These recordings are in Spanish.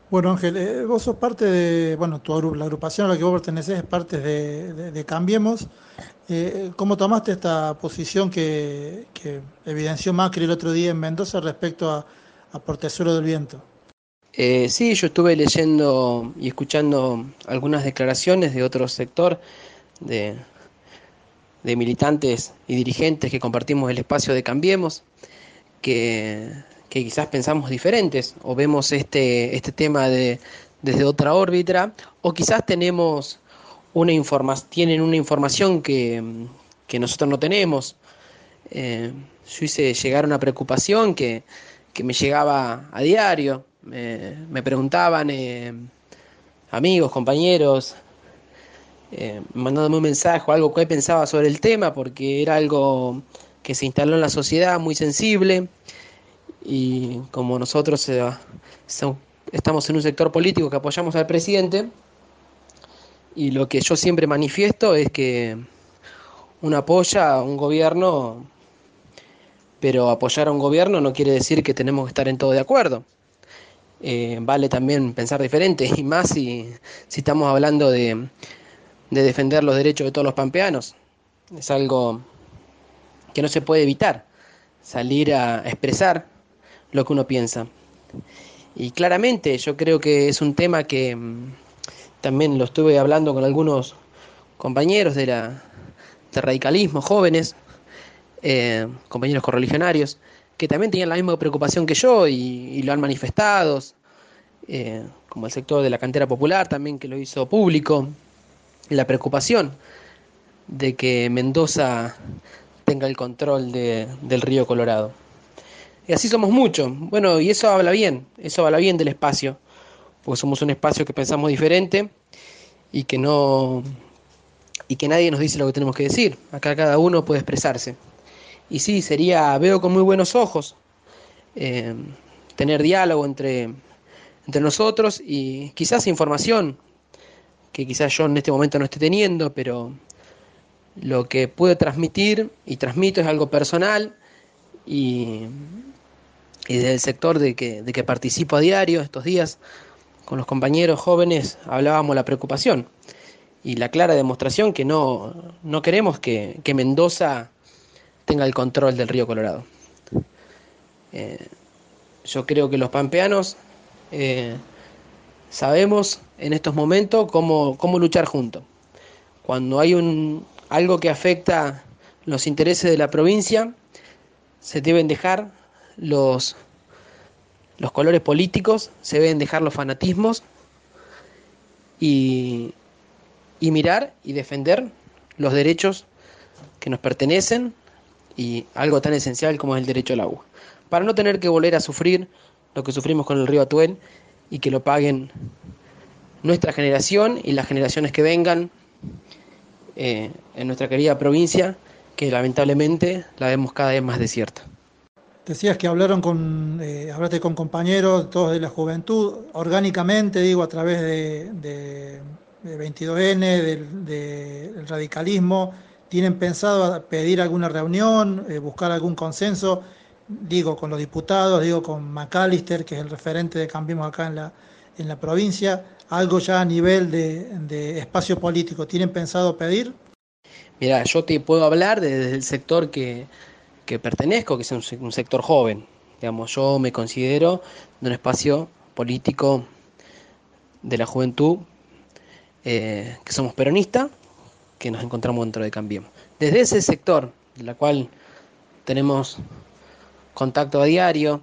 Bueno, Ángel, vos sos parte de, bueno, la agrupación a la que vos pertenecés es parte de Cambiemos. ¿Cómo tomaste esta posición que evidenció Macri el otro día en Mendoza respecto a Portezuelo del Viento? Sí, yo estuve leyendo y escuchando algunas declaraciones de otro sector de, de militantes y dirigentes que compartimos el espacio de Cambiemos, que, que quizás pensamos diferentes o vemos este tema desde otra órbita, o quizás tienen una información que nosotros no tenemos. Eh, yo hice llegar una preocupación que me llegaba a diario. Me preguntaban amigos, compañeros, mandándome un mensaje o algo que pensaba sobre el tema, porque era algo que se instaló en la sociedad muy sensible y como nosotros so- estamos en un sector político que apoyamos al presidente, y lo que yo siempre manifiesto es que uno apoya a un gobierno, pero apoyar a un gobierno no quiere decir que tenemos que estar en todo de acuerdo. Vale también pensar diferente, y más si estamos hablando de defender los derechos de todos los pampeanos. Es algo que no se puede evitar, salir a expresar lo que uno piensa. Y claramente yo creo que es un tema que también lo estuve hablando con algunos compañeros del radicalismo, jóvenes, compañeros correligionarios, que también tenían la misma preocupación que yo y lo han manifestado, como el sector de la cantera popular también que lo hizo público, la preocupación de que Mendoza tenga el control del río Colorado. Y así somos muchos. Bueno, y eso habla bien del espacio, porque somos un espacio que pensamos diferente y que no y que nadie nos dice lo que tenemos que decir. Acá cada uno puede expresarse. Y sí, veo con muy buenos ojos eh, tener diálogo entre nosotros y quizás información que quizás yo en este momento no esté teniendo, pero lo que puedo transmitir y transmito es algo personal y, y del sector de que participo a diario estos días con los compañeros jóvenes hablábamos la preocupación y la clara demostración que no queremos que Mendoza tenga el control del río Colorado. Yo creo que los pampeanos eh, sabemos en estos momentos cómo luchar juntos. Cuando hay algo que afecta los intereses de la provincia, se deben dejar los, los colores políticos, se deben dejar los fanatismos y, y mirar y defender los derechos que nos pertenecen y algo tan esencial como es el derecho al agua. Para no tener que volver a sufrir lo que sufrimos con el río Atuel y que lo paguen nuestra generación y las generaciones que vengan en nuestra querida provincia, que lamentablemente la vemos cada vez más desierta. Decías que hablaste con compañeros, todos de la juventud, orgánicamente, digo, a través de 22N, del radicalismo. ¿Tienen pensado pedir alguna reunión, buscar algún consenso? Digo, con los diputados, digo, con McAllister, que es el referente de Cambiemos acá en la provincia, algo ya a nivel de espacio político. ¿Tienen pensado pedir? Mira, yo te puedo hablar desde el sector que pertenezco, que es un sector joven. Digamos, yo me considero de un espacio político de la juventud, que somos peronistas, que nos encontramos dentro de Cambiemos. Desde ese sector, de la cual tenemos contacto a diario,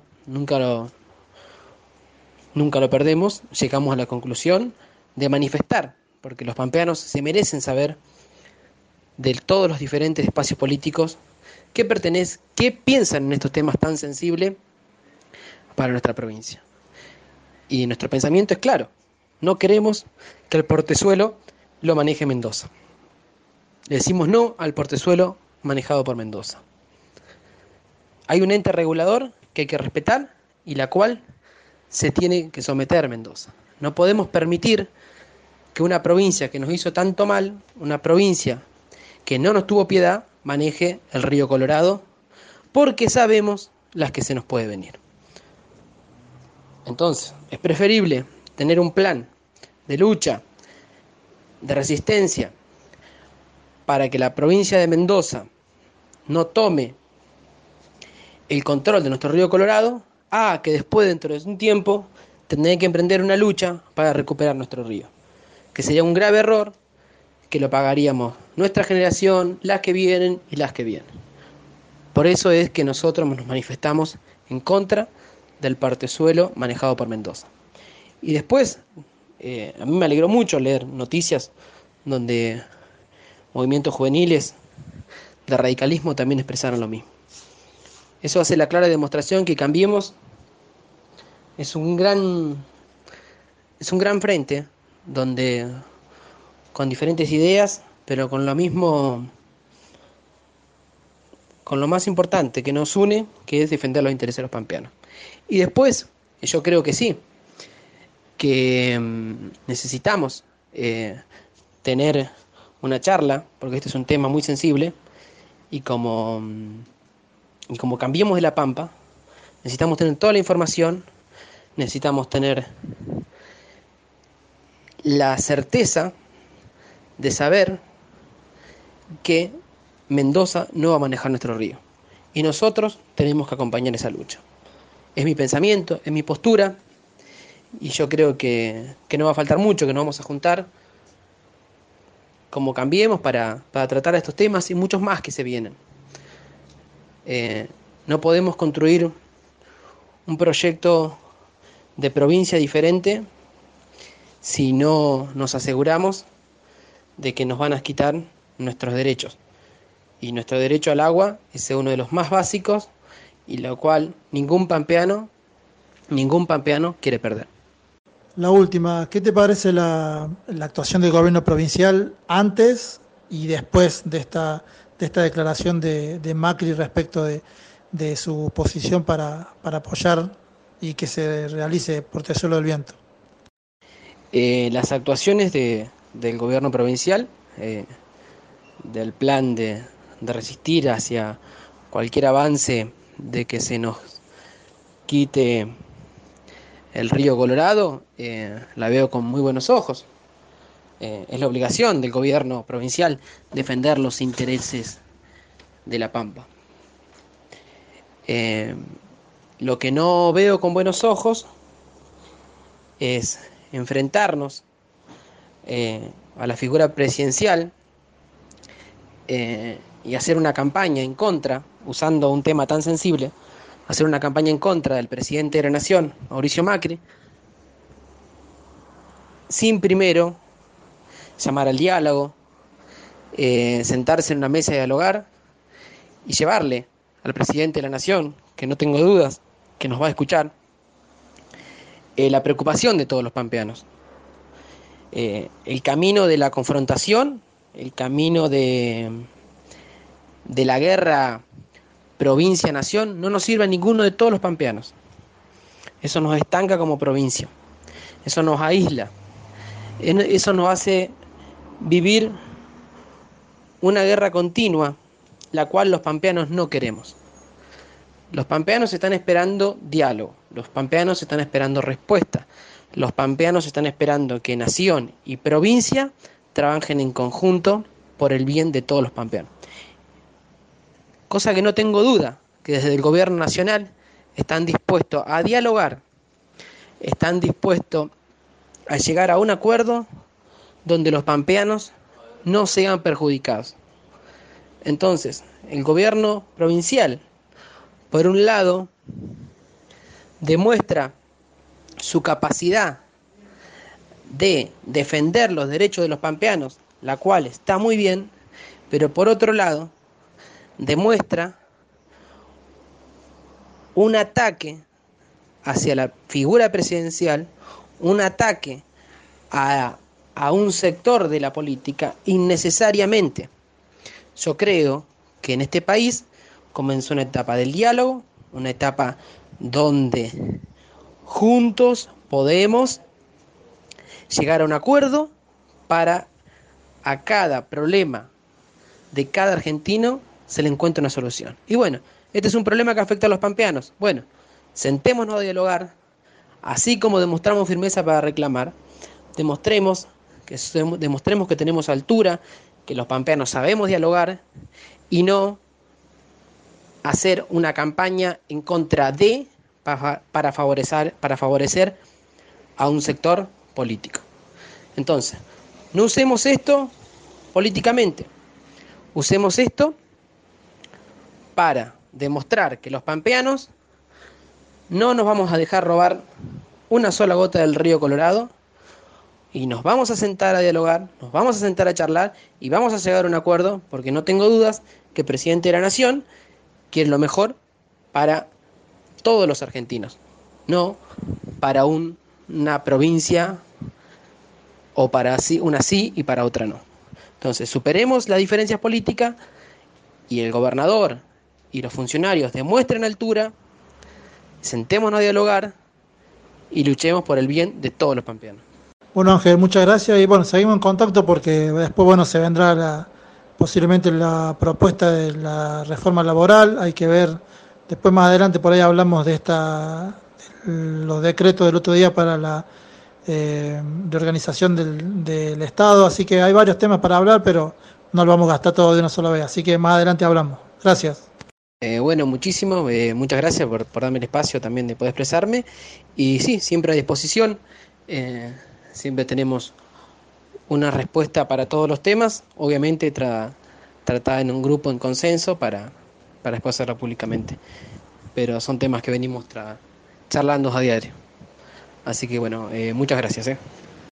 nunca lo perdemos, llegamos a la conclusión de manifestar, porque los pampeanos se merecen saber de todos los diferentes espacios políticos qué piensan en estos temas tan sensibles para nuestra provincia. Y nuestro pensamiento es claro, no queremos que el portezuelo lo maneje Mendoza. Le decimos no al portezuelo manejado por Mendoza. Hay un ente regulador que hay que respetar y la cual se tiene que someter Mendoza. No podemos permitir que una provincia que nos hizo tanto mal, una provincia que no nos tuvo piedad, maneje el río Colorado, porque sabemos las que se nos puede venir. Entonces, es preferible tener un plan de lucha, de resistencia, para que la provincia de Mendoza no tome el control de nuestro río Colorado, a que después, dentro de un tiempo, tendré que emprender una lucha para recuperar nuestro río. Que sería un grave error, que lo pagaríamos nuestra generación, las que vienen y las que vienen. Por eso es que nosotros nos manifestamos en contra del partesuelo manejado por Mendoza. Y después, a mí me alegró mucho leer noticias donde movimientos juveniles de radicalismo también expresaron lo mismo. Eso hace la clara demostración que Cambiemos es un gran frente donde con diferentes ideas, pero con lo mismo, con lo más importante que nos une, que es defender los intereses de los pampeanos. Y después, yo creo que sí, que necesitamos tener una charla, porque este es un tema muy sensible, y como Cambiemos de la Pampa, necesitamos tener toda la información, necesitamos tener la certeza de saber que Mendoza no va a manejar nuestro río. Y nosotros tenemos que acompañar esa lucha. Es mi pensamiento, es mi postura, y yo creo que no va a faltar mucho, que nos vamos a juntar como Cambiemos para tratar estos temas y muchos más que se vienen. No podemos construir un proyecto de provincia diferente si no nos aseguramos de que nos van a quitar nuestros derechos. Y nuestro derecho al agua es uno de los más básicos y lo cual ningún pampeano quiere perder. La última, ¿qué te parece la actuación del gobierno provincial antes y después de esta declaración de Macri respecto de su posición para apoyar y que se realice Portezuelo del Viento? Las actuaciones del gobierno provincial, del plan de resistir hacia cualquier avance de que se nos quite el río Colorado, la veo con muy buenos ojos. Es la obligación del gobierno provincial defender los intereses de la Pampa. Lo que no veo con buenos ojos es enfrentarnos a la figura presidencial y hacer una campaña en contra, usando un tema tan sensible, hacer una campaña en contra del presidente de la Nación, Mauricio Macri, sin primero llamar al diálogo, sentarse en una mesa y dialogar y llevarle al presidente de la Nación, que no tengo dudas que nos va a escuchar, la preocupación de todos los pampeanos. El camino de la confrontación, el camino de la guerra provincia-nación no nos sirve a ninguno de todos los pampeanos. Eso nos estanca como provincia, eso nos aísla, eso nos hace vivir una guerra continua, la cual los pampeanos no queremos. Los pampeanos están esperando diálogo, los pampeanos están esperando respuesta, los pampeanos están esperando que nación y provincia trabajen en conjunto por el bien de todos los pampeanos. Cosa que no tengo duda, que desde el gobierno nacional están dispuestos a dialogar, están dispuestos a llegar a un acuerdo donde los pampeanos no sean perjudicados. Entonces, el gobierno provincial, por un lado, demuestra su capacidad de defender los derechos de los pampeanos, la cual está muy bien, pero por otro lado, demuestra un ataque hacia la figura presidencial, un ataque a un sector de la política innecesariamente. Yo creo que en este país comenzó una etapa del diálogo, una etapa donde juntos podemos llegar a un acuerdo para a cada problema de cada argentino se le encuentra una solución. Y bueno, este es un problema que afecta a los pampeanos. Bueno, sentémonos a dialogar, Así como demostramos firmeza para reclamar, demostremos que tenemos altura, que los pampeanos sabemos dialogar y no hacer una campaña en contra de para favorecer a un sector político. Entonces, no usemos esto políticamente, usemos esto para demostrar que los pampeanos no nos vamos a dejar robar una sola gota del río Colorado y nos vamos a sentar a dialogar, nos vamos a sentar a charlar y vamos a llegar a un acuerdo, porque no tengo dudas que el presidente de la Nación quiere lo mejor para todos los argentinos, no para una provincia o para una sí y para otra no. Entonces, superemos las diferencias políticas y el gobernador y los funcionarios demuestren altura, sentémonos a dialogar y luchemos por el bien de todos los pampeanos. Bueno, Ángel, muchas gracias y bueno, seguimos en contacto porque después, bueno, se vendrá posiblemente la propuesta de la reforma laboral. Hay que ver, después más adelante por ahí hablamos de los decretos del otro día para la de organización del Estado, así que hay varios temas para hablar, pero no lo vamos a gastar todo de una sola vez, así que más adelante hablamos. Gracias. Bueno, muchas gracias por darme el espacio también de poder expresarme y sí, siempre a disposición, siempre tenemos una respuesta para todos los temas, obviamente tratada en un grupo en consenso para después hacerla públicamente, pero son temas que venimos charlando a diario, así que bueno, muchas gracias.